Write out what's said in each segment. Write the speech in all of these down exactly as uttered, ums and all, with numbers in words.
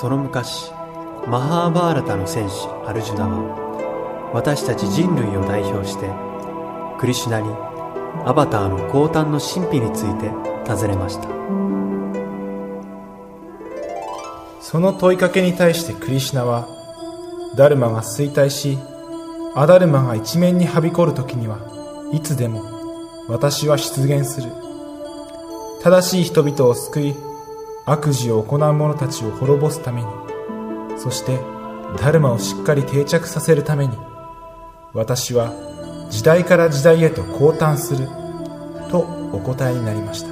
その昔、マハーバーラタの戦士アルジュナは私たち人類を代表してクリシュナにアバターの降誕の神秘について尋ねました。 その問いかけに対してクリシュナは、ダルマが衰退しアダルマが一面にはびこるときにはいつでも私は出現する。正しい人々を救い、悪事を行う者たちを滅ぼすために、そしてダルマをしっかり定着させるために、私は時代から時代へと降誕するとお答えになりました。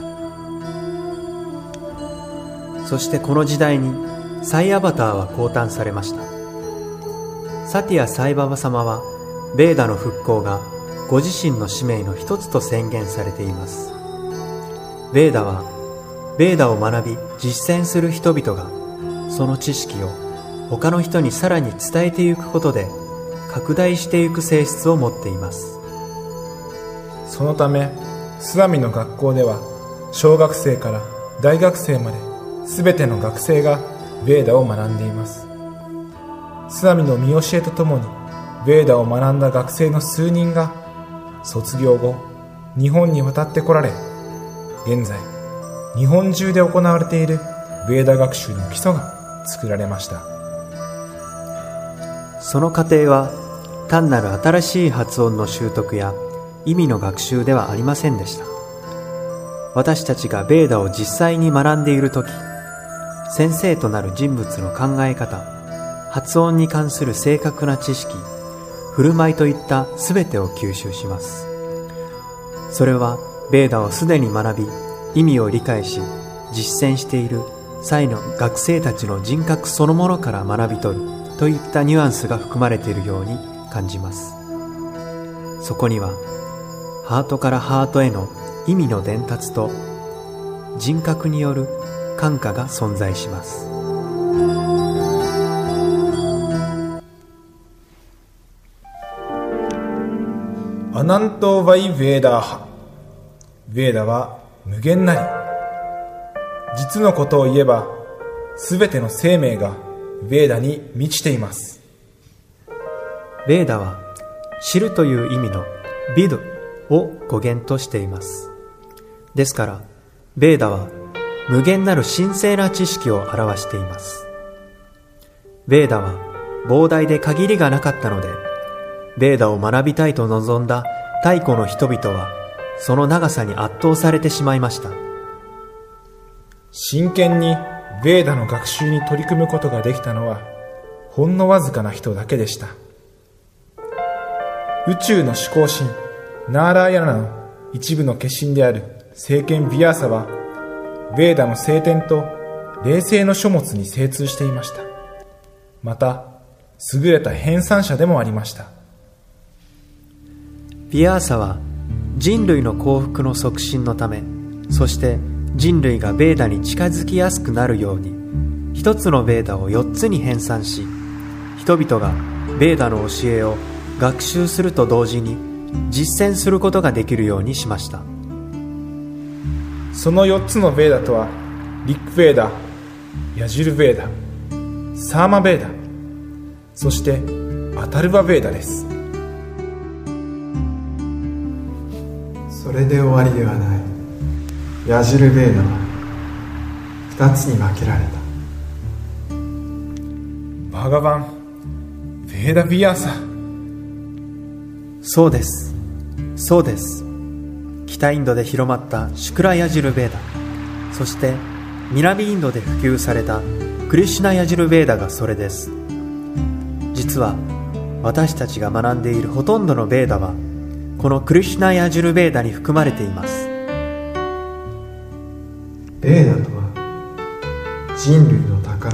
そしてこの時代にサイアバターは降誕されました。サティア・サイババ様はベーダの復興がご自身の使命の一つと宣言されています。ベーダはベーダを学び実践する人々がその知識を他の人にさらに伝えていくことで拡大していく性質を持っています。 そのためスワミの学校では小学生から大学生まで全ての学生がベーダを学んでいます。スワミの見教えとともにベーダを学んだ学生の数人が卒業後日本に渡ってこられ、現在日本中で行われているベーダ学習の基礎が作られました。 その過程は単なる新しい発音の習得や意味の学習ではありませんでした。私たちがベーダを実際に学んでいるとき、先生となる人物の考え方、発音に関する正確な知識、振る舞いといったすべてを吸収します。それはベーダをすでに学び、意味を理解し実践している際の学生たちの人格そのものから学び取るといったニュアンスが含まれているように感じます。そこにはハートからハートへの意味の伝達と人格による感化が存在します。 アナント・ヴァイ・ヴェーダー派。ヴェーダは無限なり。実のことを言えば、すべての生命がヴェーダに満ちています。 ヴェーダは知るという意味のビドを語源としています。ですからヴェーダは無限なる神聖な知識を表しています。ヴェーダは膨大で限りがなかったので、ヴェーダを学びたいと望んだ太古の人々はその長さに圧倒されてしまいました。 真剣にヴェーダの学習に取り組むことができたのはほんのわずかな人だけでした。宇宙の守護神ナーラーヤナの一部の化身である聖剣ヴィアーサはヴェーダの聖典と霊性の書物に精通していました。また優れた編纂者でもありました。 ヴィアーサは人類の幸福の促進のため、そして人類がヴェーダに近づきやすくなるように一つのヴェーダを四つに編纂し、人々がヴェーダの教えを学習すると同時に実践することができるようにしました。 その四つのヴェーダとはリック・ヴェーダ、ヤジュル・ヴェーダ、サーマ・ヴェーダ、そしてアタルヴァ・ヴェーダです。 それで終わりではない。ヤジュル・ヴェーダは二つに分けられた。 バガバン・ヴェーダ・ヴィアーサ。 そうです、そうです。北インドで広まったシュクラ・ヤジュル・ヴェーダ、そして南インドで普及されたクリシュナ・ヤジュル・ヴェーダがそれです。実は私たちが学んでいるほとんどのヴェーダはこのクリシュナ・ヤジュル・ヴェーダに含まれています。 ヴェーダとは人類の宝。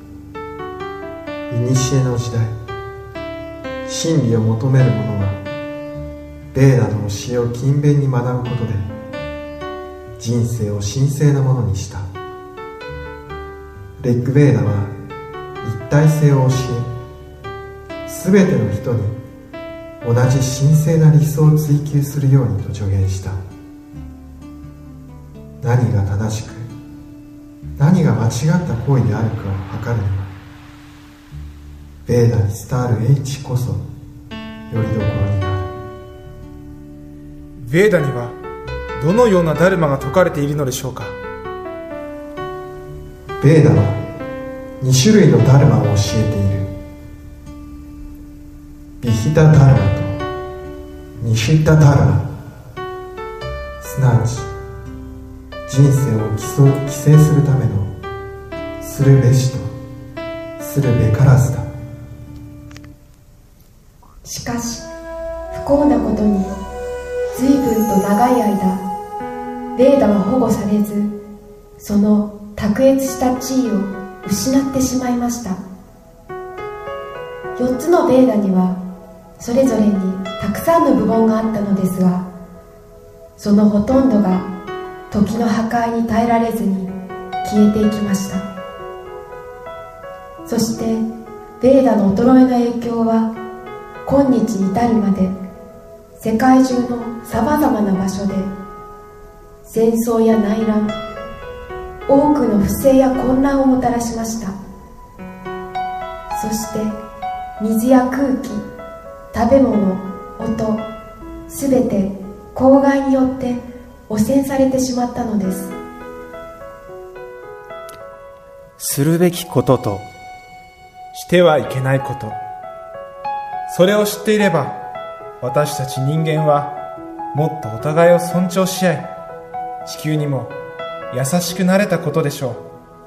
古の時代、真理を求める者はヴェーダの教えを勤勉に学ぶことで人生を神聖なものにした。レッグヴェーダは一体性を教え、すべての人に同じ神聖な理想を追求するようにと助言した。何が正しく何が間違った行為であるかを測るにはベーダに伝わる英知こそよりどころになる。 ベーダにはどのようなダルマが説かれているのでしょうか。 ベーダはに種類のダルマを教えている。ビヒタダルマとニシッタダルマ、すなわち人生を規制するためのするべしとするべからずだ。 しかし不幸なことに随分と長い間ベーダは保護されず、その卓越した地位を失ってしまいました。よっつのベーダにはそれぞれにたくさんの部門があったのですが、そのほとんどが時の破壊に耐えられずに消えていきました。そしてベーダの衰えの影響は今日に至るまで世界中のさまざまな場所で戦争や内乱、多くの不正や混乱をもたらしました。そして水や空気、食べ物、音、すべて公害によって汚染されてしまったのです。 するべきこととしてはいけないこと、それを知っていれば私たち人間はもっとお互いを尊重し合い、地球にも優しくなれたことでしょ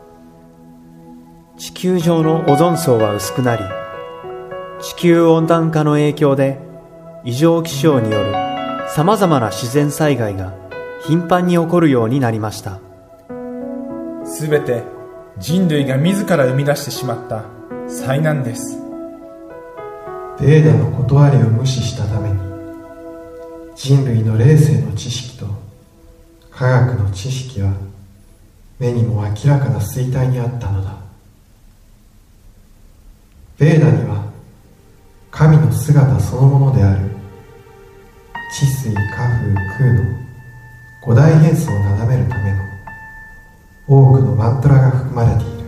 う。地球上のオゾン層は薄くなり、地球温暖化の影響で異常気象によるさまざまな自然災害が頻繁に起こるようになりました。 すべて人類が自ら生み出してしまった災難です。 ベーダの断りを無視したために、人類の霊性の知識と科学の知識は目にも明らかな衰退にあったのだ。ベーダには神の姿そのものである地水火風空の五大元素をなだめるための多くのマントラが含まれている。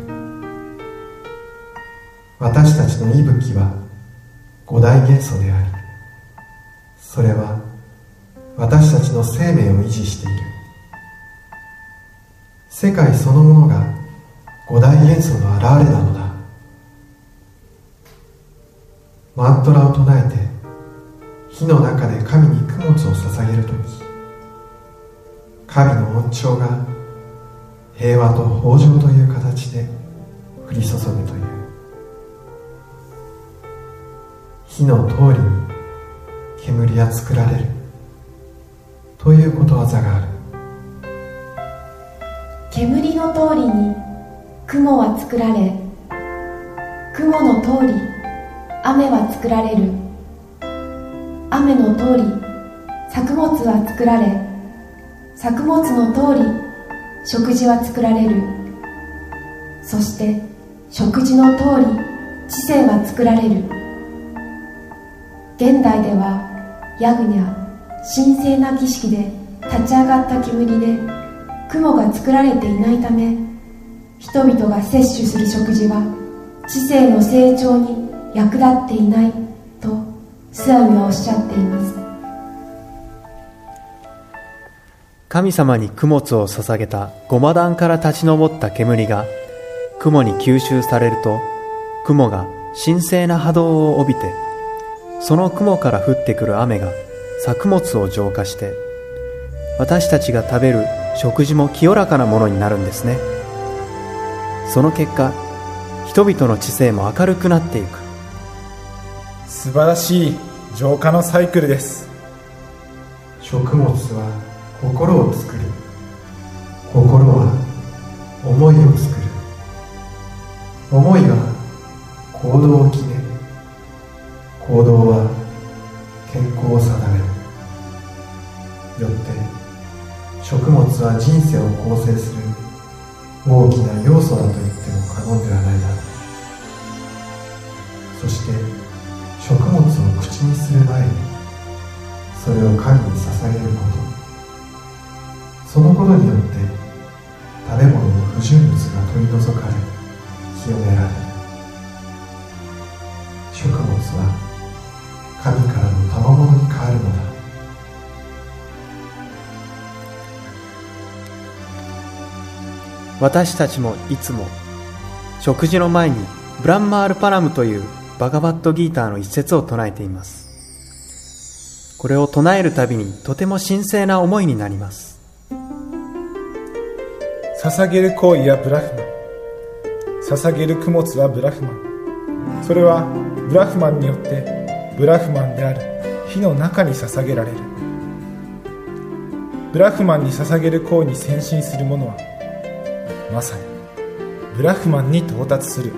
私たちの息吹は五大元素であり、それは私たちの生命を維持している。世界そのものが五大元素の現れなのだ。マントラを唱えて火の中で神に供物を捧げるとき、神の恩寵が平和と豊穣という形で降り注ぐという。火の通りに煙は作られるということわざがある。 煙の通りに雲は作られ、雲の通り雨は作られる。雨の通り作物は作られ、作物の通り食事は作られる。そして食事の通り知性は作られる。現代ではヤグニャ、神聖な儀式で立ち上がった煙で雲が作られていないため、人々が摂取する食事は知性の成長に役立っていないとスアミはおっしゃっています。 神様に供物を捧げたごま壇から立ち上った煙が雲に吸収されると、雲が神聖な波動を帯びて、その雲から降ってくる雨が作物を浄化して、私たちが食べる食事も清らかなものになるんですね。その結果、人々の知性も明るくなっていく。 素晴らしい浄化のサイクルです。 食物は心を作り、心は思いを作る。思いは行動を決め、行動は健康を定める。よって食物は人生を構成する大きな要素だと言っても過言ではないだろう。そして食物を口にする前にそれを神に捧げること、そのことによって食べ物の不純物が取り除かれ清められる。 あるのだ。 私たちもいつも食事の前にブランマールパラムというバガバットギーターの一節を唱えています。これを唱えるたびにとても神聖な思いになります。 捧げる行為はブラフマン、捧げる供物はブラフマン。それはブラフマンによってブラフマンである火の中に捧げられる。ブラフマンに捧げる行為に先進する者はまさにブラフマンに到達する。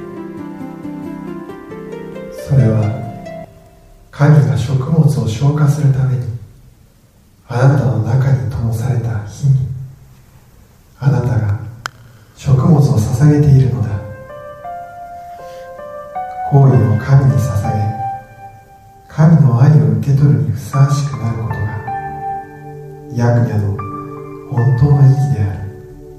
それは神が食物を消化するためにあなたの中に灯された火にあなたが食物を捧げているのだ。行為を神に捧げ、神の愛を受け取るにふさわしくなることがヤグニャの本当の意義である。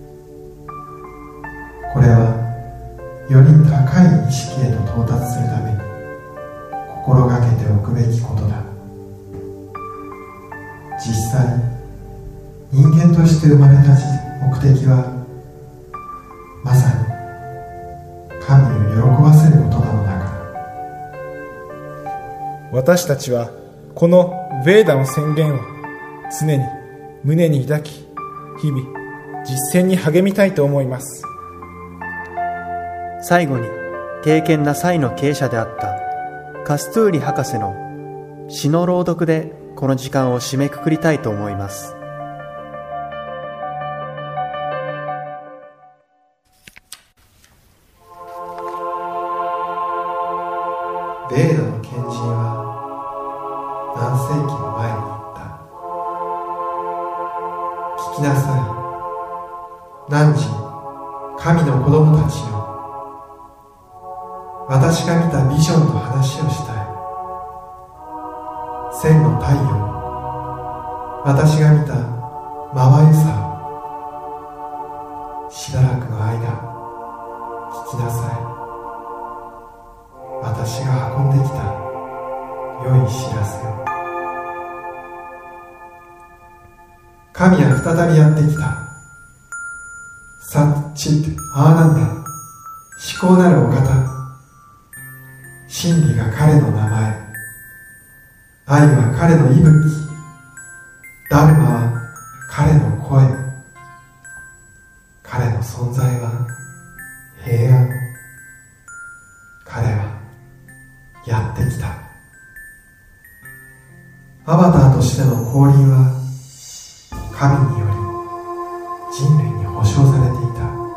これはより高い意識へと到達するために心がけておくべきことだ。実際人間として生まれた目的はまさに神を喜ばせることなのだから。 私たちはこのヴェーダの宣言を常に胸に抱き、日々実践に励みたいと思います。 最後に敬虔なサイの経営者であったカストゥーリ博士の詩の朗読でこの時間を締めくくりたいと思います。 ベーダの賢人は何世紀も前に言った。聞きなさい、汝神の子供たちよ。私が見たビジョンの話をしたい。千の太陽、私が見たまばゆさを。しばらくの間聞きなさい。私が運んできた良い知らせを。神は再びやってきた。サッチッアーナンダ、至高なるお方。真理が彼の名前、愛は彼の息吹、ダルマは彼の声、彼の存在は平安。彼はやってきた。アバターとしての降臨は神により人類に保証されていた。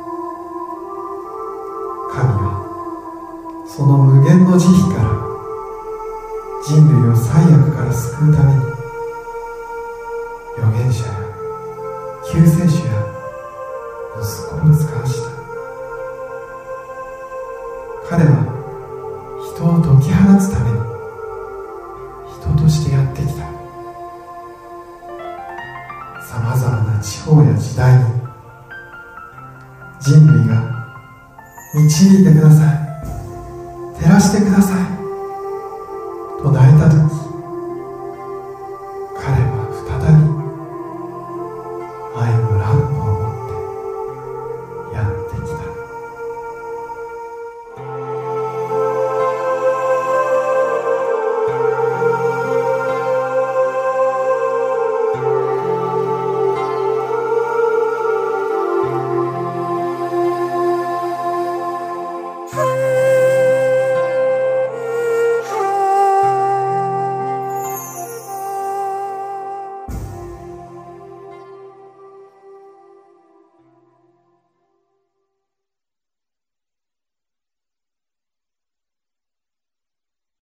神はその無限の慈悲から人類を災悪から救うために預言者や救世主や息子を使わした。彼は人を解き放つために人としてやってきた。さまざまな地方や時代に人類が導いてください、照らしてくださいと泣いたとき、